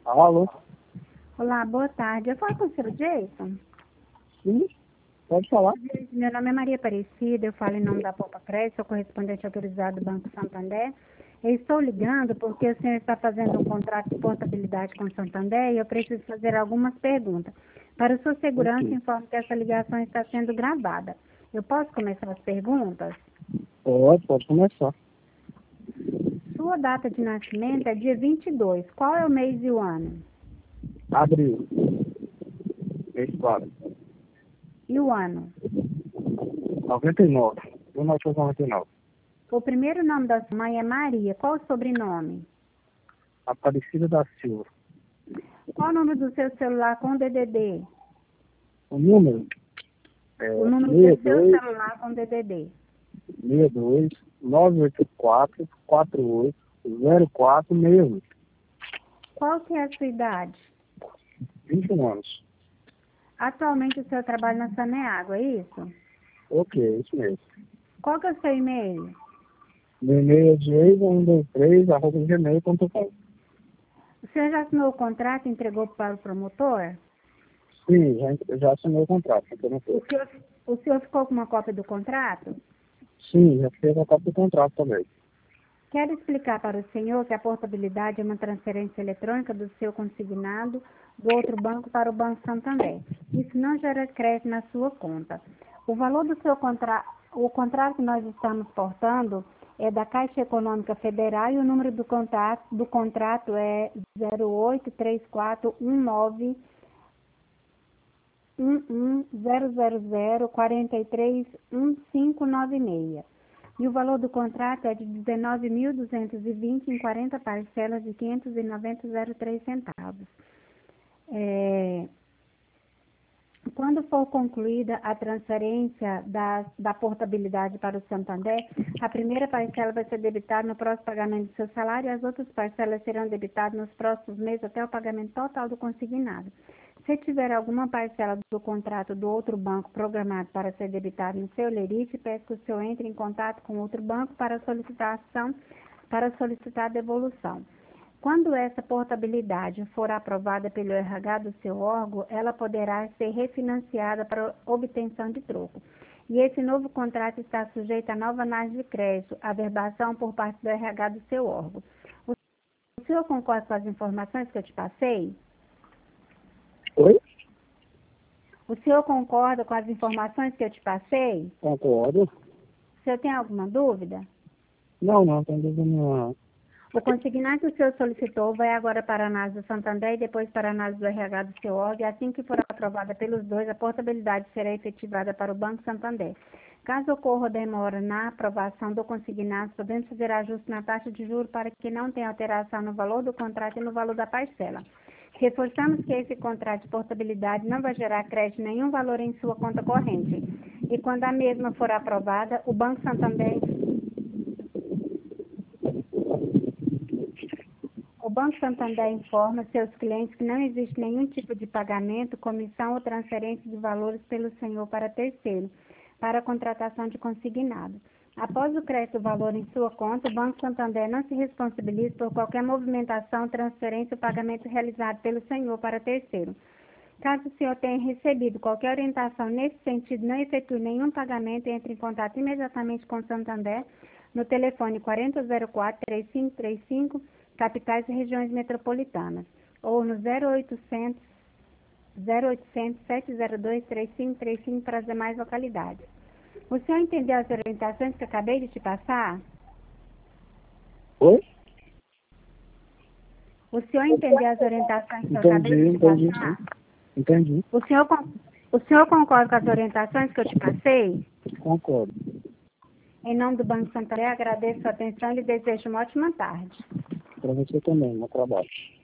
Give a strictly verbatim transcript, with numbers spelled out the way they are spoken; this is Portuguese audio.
Alô? Olá, boa tarde. Eu falo com o senhor Jason. Sim, pode falar. Meu nome é Maria Aparecida, eu falo em nome da Poupa Crédito, sou correspondente autorizado do Banco Santander. Eu estou ligando porque o senhor está fazendo um contrato de portabilidade com o Santander e eu preciso fazer algumas perguntas. Para sua segurança, Ok. informo que essa ligação está sendo gravada. Eu posso começar as perguntas? Pode, pode começar. Sua data de nascimento é dia vinte e dois. Qual é o mês e o ano? Abril. Mês quatro. E o ano? noventa e nove. mil novecentos e noventa e nove. O primeiro nome da sua mãe é Maria. Qual o sobrenome? Aparecida da Silva. Qual o número do seu celular com D D D? O número é O número do seu celular com D D D. sessenta e dois, nove oito quatro, quatro oito, zero quatro seis oito. Qual que é a sua idade? vinte e um anos. Atualmente o senhor trabalha na Saneágua, é isso? Ok, é isso mesmo. Qual que é o seu e-mail? Meu e-mail é jason um dois três arroba gmail ponto com. O senhor já assinou o contrato e entregou para o promotor? Sim, já, já assinei o contrato. Então não O foi. senhor, o senhor ficou com uma cópia do contrato? Sim, já fez a cópia do contrato também. Quero explicar para o senhor que a portabilidade é uma transferência eletrônica do seu consignado do outro banco para o Banco Santander. Isso não gera crédito na sua conta. O valor do seu contrato, o contrato que nós estamos portando é da Caixa Econômica Federal e o número do contrato, do contrato é zero oito três quatro um nove um um zero zero zero quatro três um cinco nove seis. E o valor do contrato é de dezenove mil duzentos e vinte em quarenta parcelas de quinhentos e noventa vírgula zero três centavos. É, quando for concluída a transferência da, da portabilidade para o Santander, a primeira parcela vai ser debitada no próximo pagamento do seu salário e as outras parcelas serão debitadas nos próximos meses até o pagamento total do consignado. Se tiver alguma parcela do contrato do outro banco programado para ser debitada no seu lerite, peço que o senhor entre em contato com outro banco para solicitação, para solicitar a devolução. Quando essa portabilidade for aprovada pelo R H do seu órgão, ela poderá ser refinanciada para obtenção de troco. E esse novo contrato está sujeito a nova análise de crédito, averbação por parte do R H do seu órgão. O senhor concorda com as informações que eu te passei? Oi? O senhor concorda com as informações que eu te passei? Concordo. O senhor tem alguma dúvida? Não, não, tem dúvida nenhuma. O consignado que o senhor solicitou vai agora para a análise do Santander e depois para a análise do R H do seu órgão, e assim que for aprovada pelos dois, a portabilidade será efetivada para o Banco Santander. Caso ocorra demora na aprovação do consignado, podemos fazer ajuste na taxa de juros para que não tenha alteração no valor do contrato e no valor da parcela. Reforçamos que esse contrato de portabilidade não vai gerar crédito nenhum valor em sua conta corrente. E quando a mesma for aprovada, o Banco Santander O Banco Santander informa seus clientes que não existe nenhum tipo de pagamento, comissão ou transferência de valores pelo senhor para terceiro, para a contratação de consignado. Após o crédito do valor em sua conta, o Banco Santander não se responsabiliza por qualquer movimentação, transferência ou pagamento realizado pelo senhor para terceiro. Caso o senhor tenha recebido qualquer orientação nesse sentido, não efetue nenhum pagamento, entre em contato imediatamente com o Santander no telefone quarenta zero quatro, três cinco três cinco, capitais e regiões metropolitanas, ou no zero oitocentos, sete zero dois, três cinco três cinco para as demais localidades. O senhor entendeu as orientações que eu acabei de te passar? Oi? O senhor entendeu as orientações que eu acabei Entendi, de te entendi, passar? sim. Entendi. O senhor, con- o senhor concorda com as orientações que eu te passei? Concordo. Em nome do Banco Santander, agradeço a atenção e lhe desejo uma ótima tarde. Para você também, no trabalho.